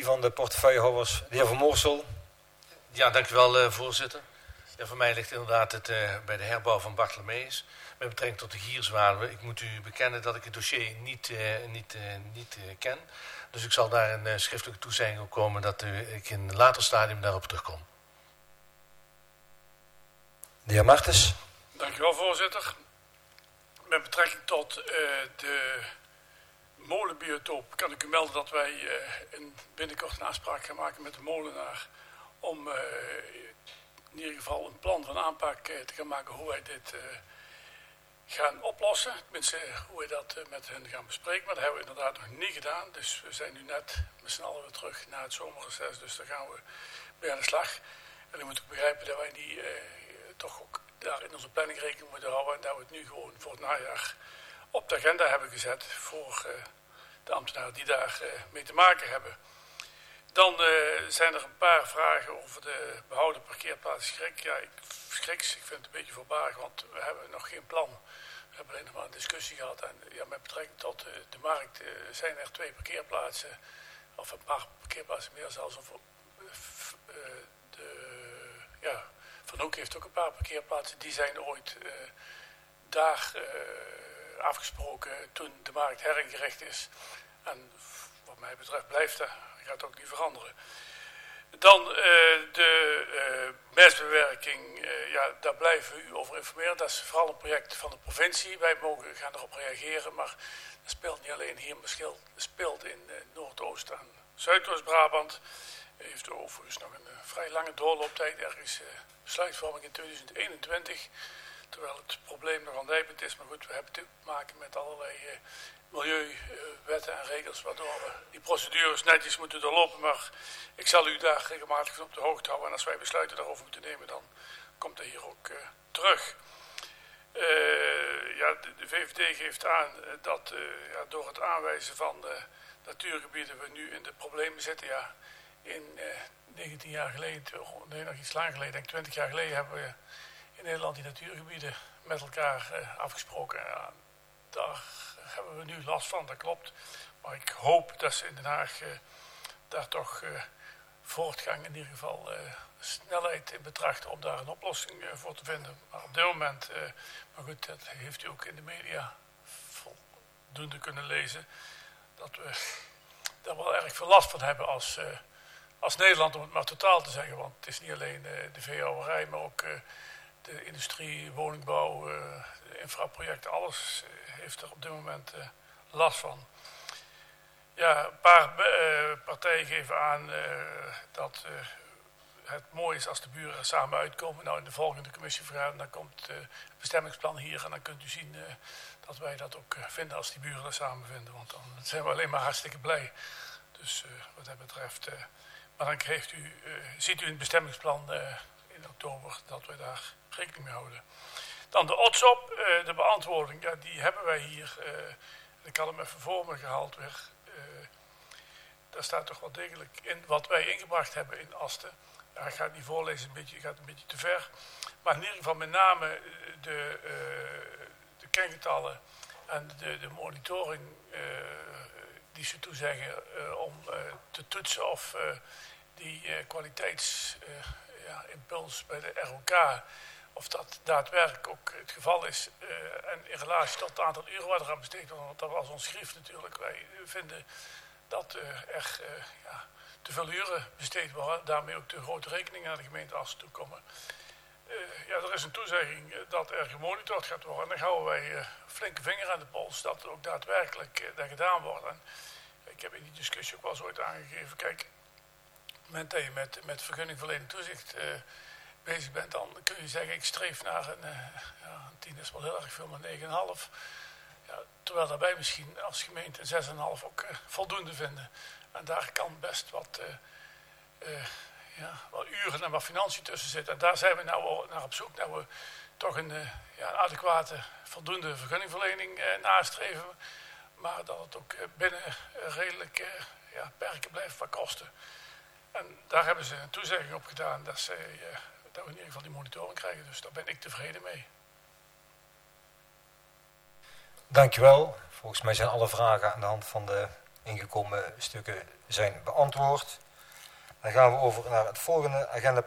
van de portefeuillehouders, de heer Van Moorsel. Ja, dankjewel voorzitter. Ja, voor mij ligt inderdaad het bij de herbouw van Bartholomeus. Met betrekking tot de Gierswaarde. Ik moet u bekennen dat ik het dossier niet ken. Dus ik zal daar een schriftelijke toezegging op komen dat ik in een later stadium daarop terugkom. De heer Martens. Dankjewel voorzitter. Met betrekking tot de molenbiotoop kan ik u melden dat wij binnenkort een afspraak gaan maken met de molenaar om in ieder geval een plan van aanpak te gaan maken hoe wij dit gaan oplossen. Tenminste, hoe wij dat met hen gaan bespreken. Maar dat hebben we inderdaad nog niet gedaan. Dus we zijn nu net met z'n allen weer terug na het zomerreces. Dus daar gaan we mee aan de slag. En u moet ook begrijpen dat wij die toch ook daar in onze planning rekening moeten houden. En dat we het nu gewoon voor het najaar op de agenda hebben gezet voor de ambtenaren die daar mee te maken hebben. Dan zijn er een paar vragen over de behouden parkeerplaats Schrik. Ja, ik vind het een beetje voorbarig, want we hebben nog geen plan. We hebben alleen nog maar een discussie gehad. En ja, met betrekking tot de markt zijn er 2 parkeerplaatsen, of een paar parkeerplaatsen meer zelfs. Van Hoek heeft ook een paar parkeerplaatsen. Die zijn ooit daar afgesproken toen de markt heringericht is. En wat mij betreft blijft dat. Gaat ook niet veranderen. Dan de mestbewerking, daar blijven we u over informeren. Dat is vooral een project van de provincie. Wij gaan erop reageren, maar dat speelt niet alleen hier, maar speelt in Noordoost- en Zuidoost-Brabant. Heeft overigens nog een vrij lange doorlooptijd, ergens besluitvorming in 2021. Terwijl het probleem nog nijpend is, maar goed, we hebben te maken met allerlei milieuwetten en regels, waardoor we die procedures netjes moeten doorlopen. Maar ik zal u daar regelmatig op de hoogte houden. En als wij besluiten daarover moeten nemen, dan komt dat hier ook terug. De VVD geeft aan dat door het aanwijzen van natuurgebieden we nu in de problemen zitten. Ja, in 19 jaar geleden, nee, nog iets langer geleden, denk ik 20 jaar geleden, hebben we in Nederland die natuurgebieden met elkaar afgesproken. Ja, daar hebben we nu last van, dat klopt. Maar ik hoop dat ze in Den Haag daar toch voortgang, in ieder geval snelheid in betrachten om daar een oplossing voor te vinden. Maar op dit moment, maar goed, dat heeft u ook in de media voldoende kunnen lezen, dat we daar wel erg veel last van hebben als Nederland, om het maar totaal te zeggen. Want het is niet alleen de veehouderij, maar ook de industrie, woningbouw, de infraprojecten, alles heeft er op dit moment last van. Ja, een paar partijen geven aan dat het mooi is als de buren er samen uitkomen. Nou, in de volgende commissievergadering dan komt het bestemmingsplan hier en dan kunt u zien dat wij dat ook vinden als die buren er samen vinden. Want dan zijn we alleen maar hartstikke blij. Dus wat dat betreft. Maar dan ziet u in het bestemmingsplan in oktober dat we daar rekening mee houden. Dan de OTSOP, de beantwoording, ja, die hebben wij hier. Ik had hem even voor me gehaald weer. Daar staat toch wel degelijk in wat wij ingebracht hebben in Asten. Ja, ik ga het niet voorlezen, gaat een beetje te ver. Maar in ieder geval met name de kengetallen en de monitoring die ze toezeggen om te toetsen of die kwaliteitsimpuls bij de ROK, of dat daadwerkelijk ook het geval is. En in relatie tot het aantal uren wat er aan besteed wordt, want dat was ons grief natuurlijk. Wij vinden dat er te veel uren besteed worden, daarmee ook te grote rekeningen naar de gemeente Asten toe komen. Er is een toezegging dat er gemonitord gaat worden. En dan houden wij flinke vinger aan de pols dat het ook daadwerkelijk dat gedaan wordt. En ik heb in die discussie ook wel eens ooit aangegeven, kijk, op het moment dat je met vergunningverlening toezicht bezig bent, dan kun je zeggen, ik streef naar een 10 is wel heel erg veel, maar 9,5. Ja, terwijl daarbij misschien als gemeente 6,5 ook voldoende vinden. En daar kan best wat uren en wat financiën tussen zitten. En daar zijn we nou naar op zoek. Dat we toch een adequate, voldoende vergunningverlening nastreven. Maar dat het ook binnen redelijk perken blijft van kosten. En daar hebben ze een toezegging op gedaan dat we in ieder geval die monitoring krijgen. Dus daar ben ik tevreden mee. Dankjewel. Volgens mij zijn alle vragen aan de hand van de ingekomen stukken zijn beantwoord. Dan gaan we over naar het volgende agenda.